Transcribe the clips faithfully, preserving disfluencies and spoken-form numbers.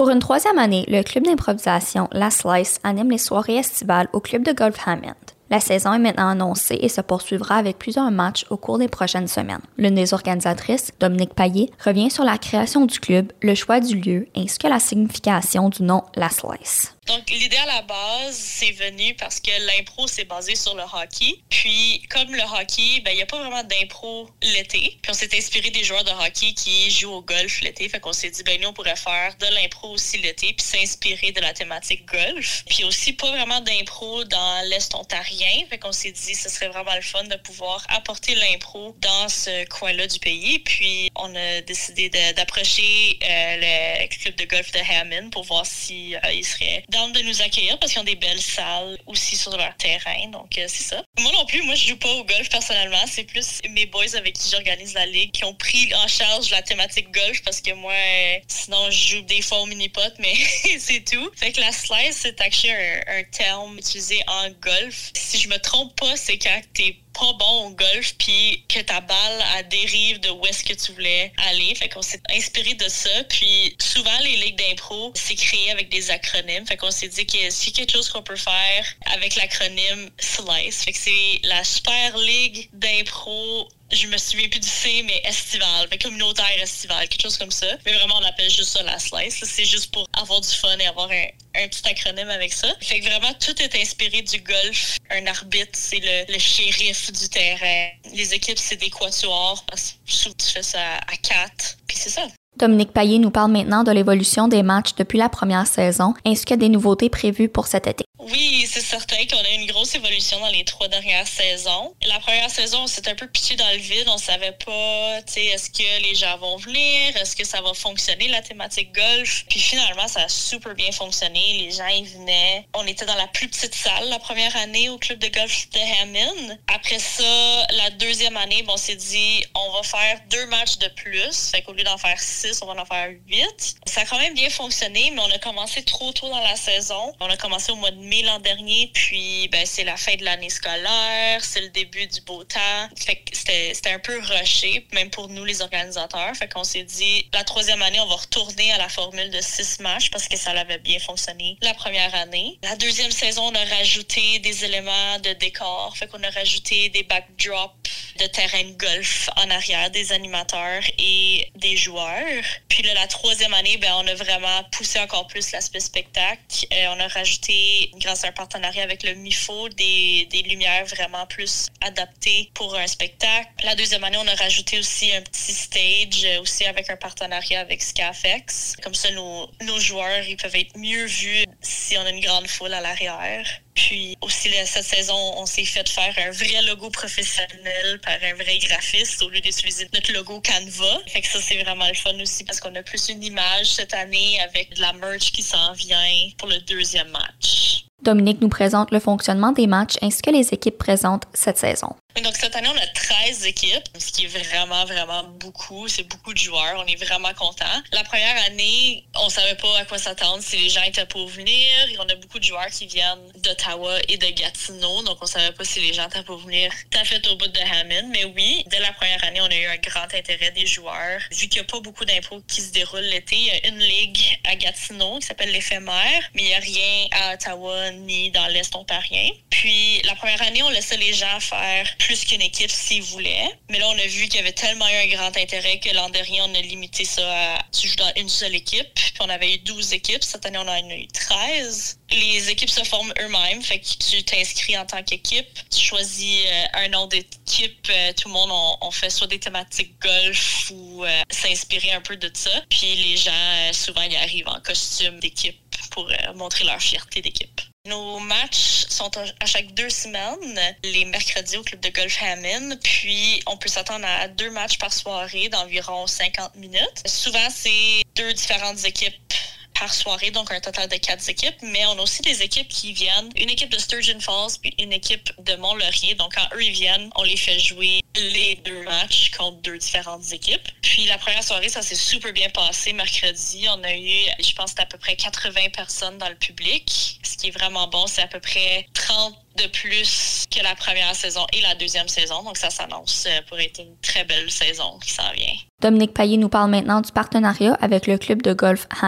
Pour une troisième année, le club d'improvisation La Slice anime les soirées estivales au club de golf Hammond. La saison est maintenant annoncée et se poursuivra avec plusieurs matchs au cours des prochaines semaines. L'une des organisatrices, Dominique Payet, revient sur la création du club, le choix du lieu ainsi que la signification du nom La Slice. Donc, l'idée à la base, c'est venu parce que l'impro, c'est basé sur le hockey. Puis, comme le hockey, ben, il n'y a pas vraiment d'impro l'été. Puis, on s'est inspiré des joueurs de hockey qui jouent au golf l'été. Fait qu'on s'est dit, ben, nous, on pourrait faire de l'impro aussi l'été, puis s'inspirer de la thématique golf. Puis aussi, pas vraiment d'impro dans l'Est ontarien. Fait qu'on s'est dit, ce serait vraiment le fun de pouvoir apporter l'impro dans ce coin-là du pays. Puis, on a décidé de, d'approcher euh, le club de golf de Hammond pour voir si euh, il serait de nous accueillir parce qu'ils ont des belles salles aussi sur leur terrain. Donc, euh, c'est ça. Moi non plus, moi, je joue pas au golf personnellement. C'est plus mes boys avec qui j'organise la ligue qui ont pris en charge la thématique golf parce que moi, euh, sinon, je joue des fois au mini-pot, mais c'est tout. Fait que la slice, c'est actually un, un terme utilisé en golf. Si je me trompe pas, c'est quand t'es pas bon au golf puis que ta balle elle dérive de où est-ce que tu voulais aller. Fait qu'on s'est inspiré de ça. Puis souvent, les ligues d'impro, c'est créé avec des acronymes. Fait qu'on s'est dit que c'est quelque chose qu'on peut faire avec l'acronyme SLICE. Fait que c'est la Super Ligue d'impro, je me souviens plus du C, mais estival, mais communautaire estival, quelque chose comme ça. Mais vraiment, on appelle juste ça la slice. C'est juste pour avoir du fun et avoir un, un petit acronyme avec ça. Fait que vraiment, tout est inspiré du golf. Un arbitre, c'est le, le shérif du terrain. Les équipes, c'est des quatuors, parce que souvent, tu fais ça à quatre. Puis c'est ça. Dominique Payet nous parle maintenant de l'évolution des matchs depuis la première saison, ainsi que des nouveautés prévues pour cet été. Oui, c'est certain qu'on a eu une grosse évolution dans les trois dernières saisons. La première saison, on s'est un peu pitché dans le vide. On savait pas, tu sais, est-ce que les gens vont venir? Est-ce que ça va fonctionner, la thématique golf? Puis finalement, ça a super bien fonctionné. Les gens, ils venaient. On était dans la plus petite salle la première année au club de golf de Hammond. Après ça, la deuxième année, bon, on s'est dit, on va faire deux matchs de plus. Fait qu'au lieu d'en faire six, on va en faire huit. Ça a quand même bien fonctionné, mais on a commencé trop tôt dans la saison. On a commencé au mois de mai l'an dernier, puis ben, c'est la fin de l'année scolaire, c'est le début du beau temps. Fait que c'était, c'était un peu rushé, même pour nous, les organisateurs. Fait qu'on s'est dit, la troisième année, on va retourner à la formule de six matchs parce que ça avait bien fonctionné la première année. La deuxième saison, on a rajouté des éléments de décor. Fait qu'on a rajouté des backdrops de terrain de golf en arrière, des animateurs et des joueurs. Puis là, la troisième année, ben, on a vraiment poussé encore plus l'aspect spectacle. Euh, on a rajouté, grâce à un partenariat avec le M I F O, des, des lumières vraiment plus adaptées pour un spectacle. La deuxième année, on a rajouté aussi un petit stage, euh, aussi avec un partenariat avec Scafex. Comme ça, nos, nos joueurs, ils peuvent être mieux vus si on a une grande foule à l'arrière. Puis aussi, cette saison, on s'est fait faire un vrai logo professionnel par un vrai graphiste au lieu d'utiliser notre logo Canva. Fait que ça, c'est vraiment le fun aussi parce qu'on a plus une image cette année avec de la merch qui s'en vient pour le deuxième match. Dominique nous présente le fonctionnement des matchs ainsi que les équipes présentes cette saison. Donc, cette année, on a treize équipes, ce qui est vraiment, vraiment beaucoup. C'est beaucoup de joueurs. On est vraiment contents. La première année, on savait pas à quoi s'attendre si les gens étaient pour venir. On a beaucoup de joueurs qui viennent d'Ottawa et de Gatineau. Donc, on savait pas si les gens étaient pour venir tout à fait au bout de Hammond. Mais oui, dès la première année, on a eu un grand intérêt des joueurs. Vu qu'il n'y a pas beaucoup d'impôts qui se déroulent l'été, il y a une ligue à Gatineau qui s'appelle l'Éphémère. Mais il n'y a rien à Ottawa ni dans l'Est ontarien. Puis, la première année, on laissait les gens faire plus qu'une équipe s'ils voulaient. Mais là, on a vu qu'il y avait tellement eu un grand intérêt que l'an dernier, on a limité ça à tu joues dans une seule équipe. Puis on avait eu douze équipes. Cette année, on en a eu treize. Les équipes se forment eux-mêmes. Fait que tu t'inscris en tant qu'équipe. Tu choisis euh, un nom d'équipe. Euh, tout le monde, on, on fait soit des thématiques golf ou euh, s'inspirer un peu de ça. Puis les gens, euh, souvent, ils arrivent en costume d'équipe pour euh, montrer leur fierté d'équipe. Nos matchs sont à chaque deux semaines, les mercredis au club de golf Hammond, puis on peut s'attendre à deux matchs par soirée d'environ cinquante minutes. Souvent, c'est deux différentes équipes par soirée, donc un total de quatre équipes, mais on a aussi des équipes qui viennent, une équipe de Sturgeon Falls puis une équipe de Mont-Laurier, donc quand eux ils viennent, on les fait jouer les deux matchs contre deux différentes équipes. Puis la première soirée, ça s'est super bien passé mercredi, on a eu, je pense, à peu près quatre-vingts personnes dans le public, ce qui est vraiment bon, c'est à peu près trente de plus que la première saison et la deuxième saison, donc ça s'annonce pour être une très belle saison qui s'en vient. Dominique Payet nous parle maintenant du partenariat avec le club de golf Hammond.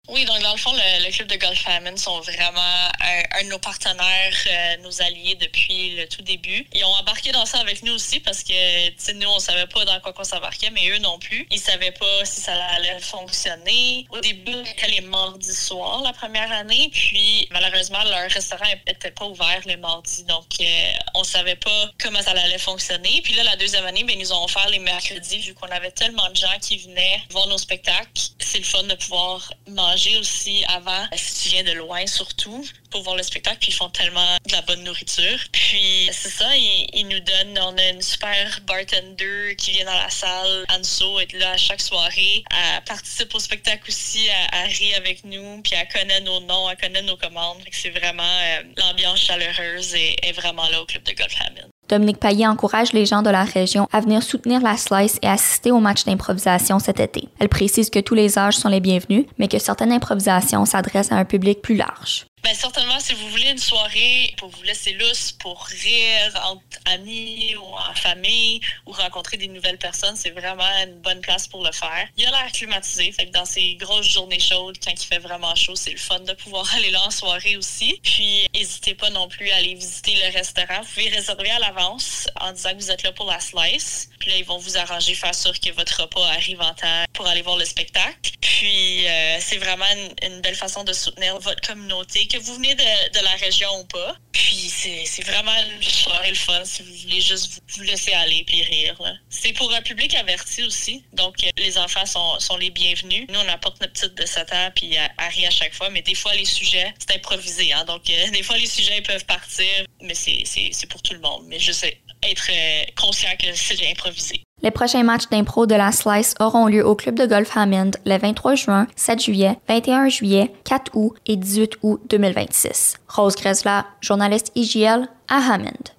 Oui, donc dans le fond, le, le club de Golf Hammond sont vraiment un, un de nos partenaires, euh, nos alliés depuis le tout début. Ils ont embarqué dans ça avec nous aussi parce que, tu sais, nous, on savait pas dans quoi qu'on s'embarquait, mais eux non plus. Ils savaient pas si ça allait fonctionner. Au début, c'était les mardis soirs la première année, puis malheureusement, leur restaurant était pas ouvert les mardis, donc euh, on savait pas comment ça allait fonctionner. Puis là, la deuxième année, ben, ils nous ont offert les mercredis, vu qu'on avait tellement de gens qui venaient voir nos spectacles. C'est le fun de pouvoir manger aussi avant, si tu viens de loin surtout, pour voir le spectacle, puis ils font tellement de la bonne nourriture. Puis c'est ça, ils, ils nous donnent, on a une super bartender qui vient dans la salle, Anso est là à chaque soirée, elle participe au spectacle aussi, elle, elle rit avec nous, puis elle connaît nos noms, elle connaît nos commandes. Fait que c'est vraiment, euh, l'ambiance chaleureuse est, est vraiment là au club de Golf Hammond. Dominique Payet encourage les gens de la région à venir soutenir la Slice et assister au match d'improvisation cet été. Elle précise que tous les âges sont les bienvenus, mais que certaines improvisations s'adressent à un public plus large. Bien, certainement, si vous voulez une soirée pour vous laisser lousse, pour rire entre amis ou en famille, ou rencontrer des nouvelles personnes, c'est vraiment une bonne place pour le faire. Il y a l'air climatisé, fait que dans ces grosses journées chaudes, quand il fait vraiment chaud, c'est le fun de pouvoir aller là en soirée aussi. Puis, n'hésitez pas non plus à aller visiter le restaurant. Vous pouvez réserver à l'avance en disant que vous êtes là pour la Slice. Puis là, ils vont vous arranger, faire sûr que votre repas arrive en temps pour aller voir le spectacle. Puis, euh, c'est vraiment une, une belle façon de soutenir votre communauté, que vous venez de, de la région ou pas. Puis c'est, c'est vraiment une soirée le fun si vous voulez juste vous, vous laisser aller puis rire. Là. C'est pour un public averti aussi. Donc, euh, les enfants sont, sont les bienvenus. Nous, on apporte notre petite de sept ans puis elle, elle rit à chaque fois. Mais des fois, les sujets, c'est improvisé. Hein? Donc, euh, des fois, les sujets ils peuvent partir. Mais c'est, c'est, c'est pour tout le monde. Mais je sais être euh, conscient que c'est improvisé. Les prochains matchs d'impro de la Slice auront lieu au club de Golf Hammond le vingt-trois juin, sept juillet, vingt et un juillet, quatre août et dix-huit août deux mille vingt-six. Rose Grezla, journaliste I J L à Hammond.